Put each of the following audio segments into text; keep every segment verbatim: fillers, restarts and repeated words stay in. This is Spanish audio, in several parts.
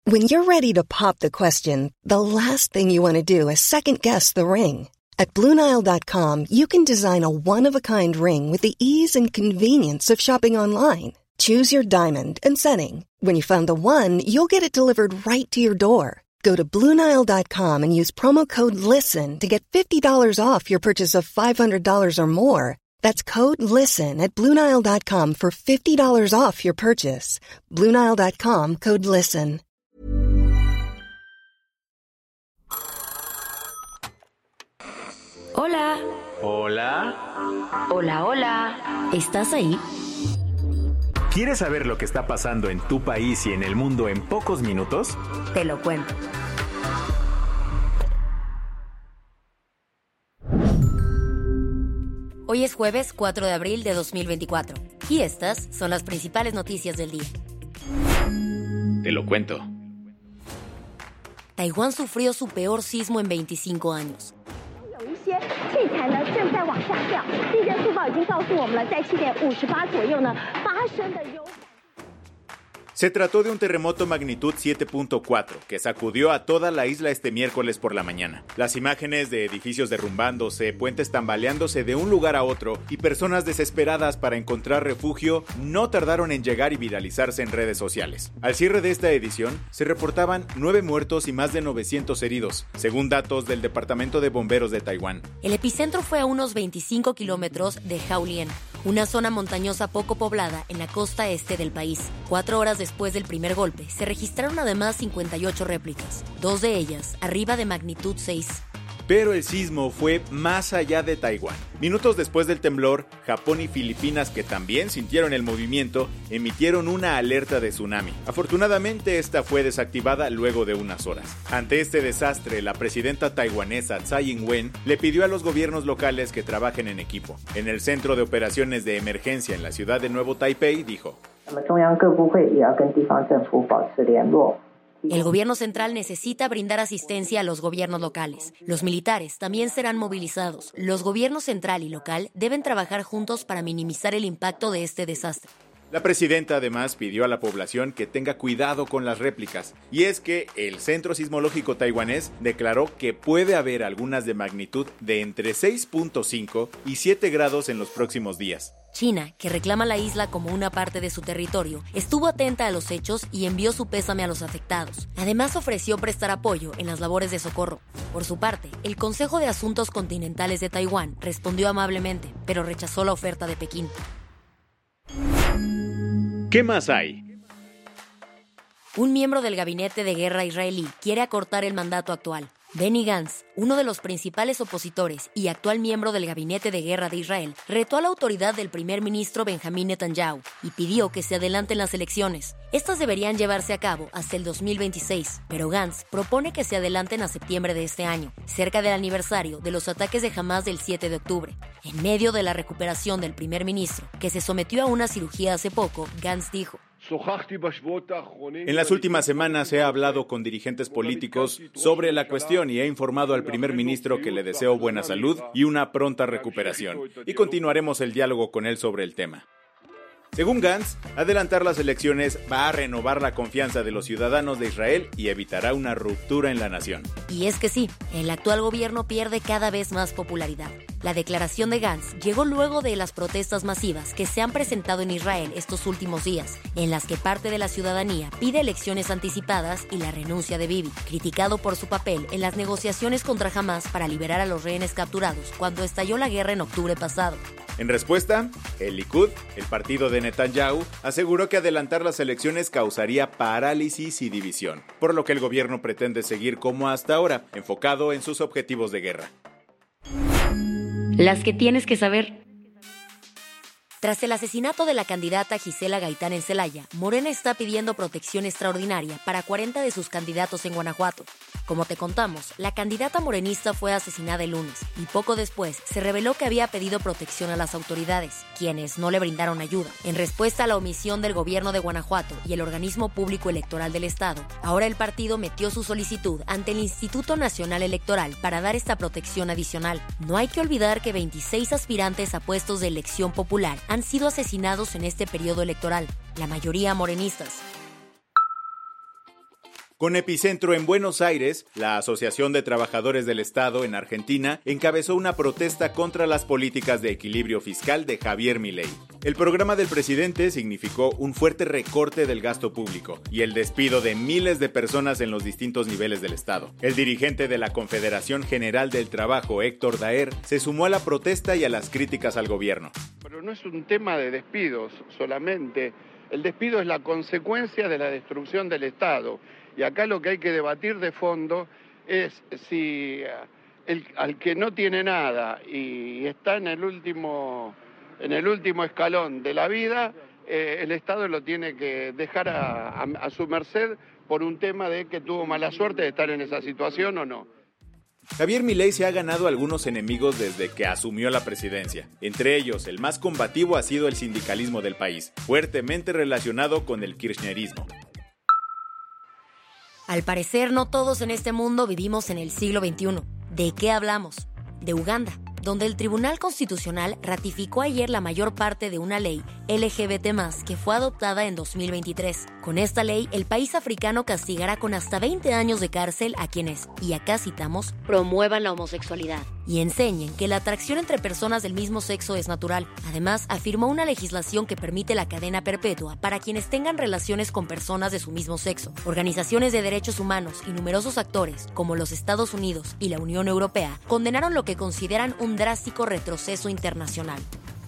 When you're ready to pop the question, the last thing you want to do is second-guess the ring. At Blue Nile dot com, you can design a one-of-a-kind ring with the ease and convenience of shopping online. Choose your diamond and setting. When you find the one, you'll get it delivered right to your door. Go to Blue Nile dot com and use promo code LISTEN to get fifty dollars off your purchase of five hundred dollars or more. That's code LISTEN at Blue Nile dot com for fifty dollars off your purchase. Blue Nile dot com, code LISTEN. Hola. Hola. Hola, hola. ¿Estás ahí? ¿Quieres saber lo que está pasando en tu país y en el mundo en pocos minutos? Te lo cuento. Hoy es jueves cuatro de abril de dos mil veinticuatro y estas son las principales noticias del día. Te lo cuento. Taiwán sufrió su peor sismo en veinticinco años. Se trató de un terremoto magnitud siete punto cuatro que sacudió a toda la isla este miércoles por la mañana. Las imágenes de edificios derrumbándose, puentes tambaleándose de un lugar a otro y personas desesperadas para encontrar refugio no tardaron en llegar y viralizarse en redes sociales. Al cierre de esta edición, se reportaban nueve muertos y más de novecientos heridos, según datos del Departamento de Bomberos de Taiwán. El epicentro fue a unos veinticinco kilómetros de Haolien, una zona montañosa poco poblada en la costa este del país. Cuatro horas después del primer golpe, se registraron además cincuenta y ocho réplicas, dos de ellas arriba de magnitud seis. Pero el sismo fue más allá de Taiwán. Minutos después del temblor, Japón y Filipinas, que también sintieron el movimiento, emitieron una alerta de tsunami. Afortunadamente, esta fue desactivada luego de unas horas. Ante este desastre, la presidenta taiwanesa Tsai Ing-wen le pidió a los gobiernos locales que trabajen en equipo. En el Centro de Operaciones de Emergencia en la ciudad de Nuevo Taipei, dijo: el gobierno central necesita brindar asistencia a los gobiernos locales. Los militares también serán movilizados. Los gobiernos central y local deben trabajar juntos para minimizar el impacto de este desastre. La presidenta además pidió a la población que tenga cuidado con las réplicas, y es que el Centro Sismológico Taiwanés declaró que puede haber algunas de magnitud de entre seis punto cinco y siete grados en los próximos días. China, que reclama la isla como una parte de su territorio, estuvo atenta a los hechos y envió su pésame a los afectados. Además, ofreció prestar apoyo en las labores de socorro. Por su parte, el Consejo de Asuntos Continentales de Taiwán respondió amablemente, pero rechazó la oferta de Pekín. ¿Qué más hay? Un miembro del gabinete de guerra israelí quiere acortar el mandato actual. Benny Gantz, uno de los principales opositores y actual miembro del gabinete de guerra de Israel, retó a la autoridad del primer ministro Benjamín Netanyahu y pidió que se adelanten las elecciones. Estas deberían llevarse a cabo hasta el dos mil veintiséis, pero Gantz propone que se adelanten a septiembre de este año, cerca del aniversario de los ataques de Hamás del siete de octubre. En medio de la recuperación del primer ministro, que se sometió a una cirugía hace poco, Gantz dijo: en las últimas semanas he hablado con dirigentes políticos sobre la cuestión y he informado al primer ministro que le deseo buena salud y una pronta recuperación, y continuaremos el diálogo con él sobre el tema. Según Gantz, adelantar las elecciones va a renovar la confianza de los ciudadanos de Israel y evitará una ruptura en la nación. Y es que sí, el actual gobierno pierde cada vez más popularidad. La declaración de Gantz llegó luego de las protestas masivas que se han presentado en Israel estos últimos días, en las que parte de la ciudadanía pide elecciones anticipadas y la renuncia de Bibi, criticado por su papel en las negociaciones contra Hamás para liberar a los rehenes capturados cuando estalló la guerra en octubre pasado. En respuesta, el Likud, el partido de Netanyahu, aseguró que adelantar las elecciones causaría parálisis y división, por lo que el gobierno pretende seguir como hasta ahora, enfocado en sus objetivos de guerra. Las que tienes que saber. Tras el asesinato de la candidata Gisela Gaitán en Celaya, Morena está pidiendo protección extraordinaria para cuarenta de sus candidatos en Guanajuato. Como te contamos, la candidata morenista fue asesinada el lunes y poco después se reveló que había pedido protección a las autoridades, quienes no le brindaron ayuda. En respuesta a la omisión del gobierno de Guanajuato y el organismo público electoral del estado, ahora el partido metió su solicitud ante el Instituto Nacional Electoral para dar esta protección adicional. No hay que olvidar que veintiséis aspirantes a puestos de elección popular han sido asesinados en este periodo electoral, la mayoría morenistas. Con epicentro en Buenos Aires, la Asociación de Trabajadores del Estado en Argentina encabezó una protesta contra las políticas de equilibrio fiscal de Javier Milei. El programa del presidente significó un fuerte recorte del gasto público y el despido de miles de personas en los distintos niveles del Estado. El dirigente de la Confederación General del Trabajo, Héctor Daer, se sumó a la protesta y a las críticas al gobierno. Pero no es un tema de despidos solamente. El despido es la consecuencia de la destrucción del Estado. Y acá lo que hay que debatir de fondo es si el, al que no tiene nada y está en el último, en el último escalón de la vida, eh, el Estado lo tiene que dejar a, a, a su merced por un tema de que tuvo mala suerte de estar en esa situación o no. Javier Milei se ha ganado algunos enemigos desde que asumió la presidencia. Entre ellos, el más combativo ha sido el sindicalismo del país, fuertemente relacionado con el kirchnerismo. Al parecer, no todos en este mundo vivimos en el siglo veintiuno. ¿De qué hablamos? De Uganda, donde el Tribunal Constitucional ratificó ayer la mayor parte de una ley L G B T más, que fue adoptada en dos mil veintitrés. Con esta ley, el país africano castigará con hasta veinte años de cárcel a quienes, y acá citamos, promuevan la homosexualidad y enseñen que la atracción entre personas del mismo sexo es natural. Además, afirmó una legislación que permite la cadena perpetua para quienes tengan relaciones con personas de su mismo sexo. Organizaciones de derechos humanos y numerosos actores, como los Estados Unidos y la Unión Europea, condenaron lo que consideran un drástico retroceso internacional.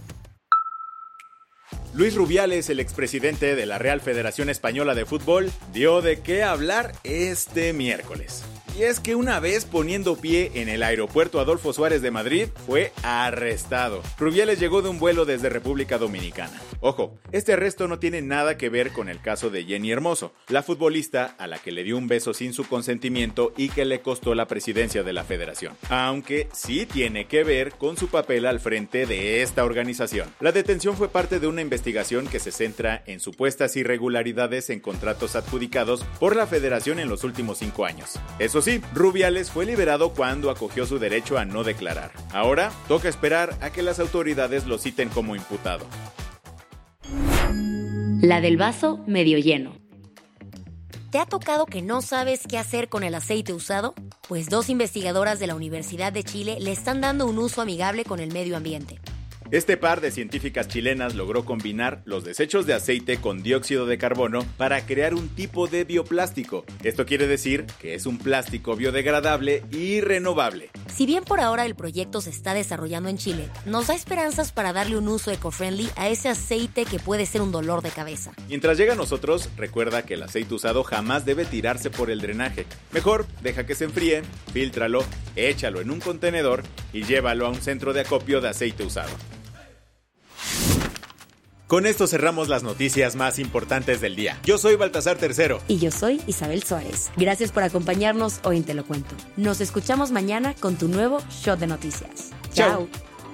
Luis Rubiales, el expresidente de la Real Federación Española de Fútbol, dio de qué hablar este miércoles. Y es que una vez poniendo pie en el aeropuerto Adolfo Suárez de Madrid, fue arrestado. Rubiales llegó de un vuelo desde República Dominicana. Ojo, este arresto no tiene nada que ver con el caso de Jenny Hermoso, la futbolista a la que le dio un beso sin su consentimiento y que le costó la presidencia de la federación. Aunque sí tiene que ver con su papel al frente de esta organización. La detención fue parte de una investigación que se centra en supuestas irregularidades en contratos adjudicados por la federación en los últimos cinco años. Eso sí, Rubiales fue liberado cuando acogió su derecho a no declarar. Ahora, toca esperar a que las autoridades lo citen como imputado. La del vaso medio lleno. ¿Te ha tocado que no sabes qué hacer con el aceite usado? Pues dos investigadoras de la Universidad de Chile le están dando un uso amigable con el medio ambiente. Este par de científicas chilenas logró combinar los desechos de aceite con dióxido de carbono para crear un tipo de bioplástico. Esto quiere decir que es un plástico biodegradable y renovable. Si bien por ahora el proyecto se está desarrollando en Chile, nos da esperanzas para darle un uso eco-friendly a ese aceite que puede ser un dolor de cabeza. Mientras llega a nosotros, recuerda que el aceite usado jamás debe tirarse por el drenaje. Mejor, deja que se enfríe, fíltralo, échalo en un contenedor y llévalo a un centro de acopio de aceite usado. Con esto cerramos las noticias más importantes del día. Yo soy Baltasar Tercero. Y yo soy Isabel Suárez. Gracias por acompañarnos hoy en Te lo Cuento. Nos escuchamos mañana con tu nuevo Shot de Noticias. Chao.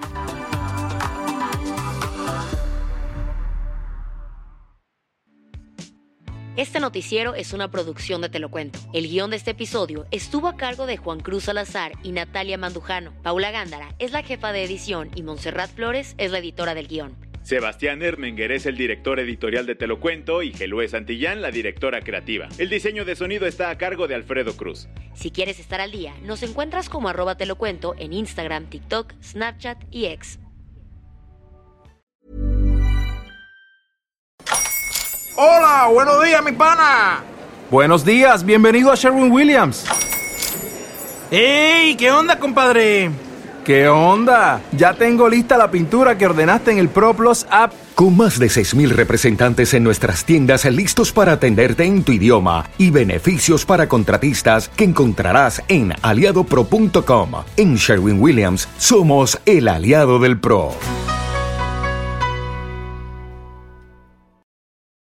Este noticiero es una producción de Te lo Cuento. El guión de este episodio estuvo a cargo de Juan Cruz Salazar y Natalia Mandujano. Paula Gándara es la jefa de edición y Montserrat Flores es la editora del guión. Sebastián Ermenger es el director editorial de Te lo Cuento y Gelue Santillán la directora creativa. El diseño de sonido está a cargo de Alfredo Cruz. Si quieres estar al día, nos encuentras como arroba Te lo Cuento en Instagram, TikTok, Snapchat y X. Hola, buenos días, mi pana. Buenos días, bienvenido a Sherwin-Williams. ¡Ey! ¿Qué onda, compadre? ¿Qué onda? Ya tengo lista la pintura que ordenaste en el ProPlus app. Con más de seis mil representantes en nuestras tiendas listos para atenderte en tu idioma y beneficios para contratistas que encontrarás en aliado pro punto com. En Sherwin-Williams somos el aliado del pro.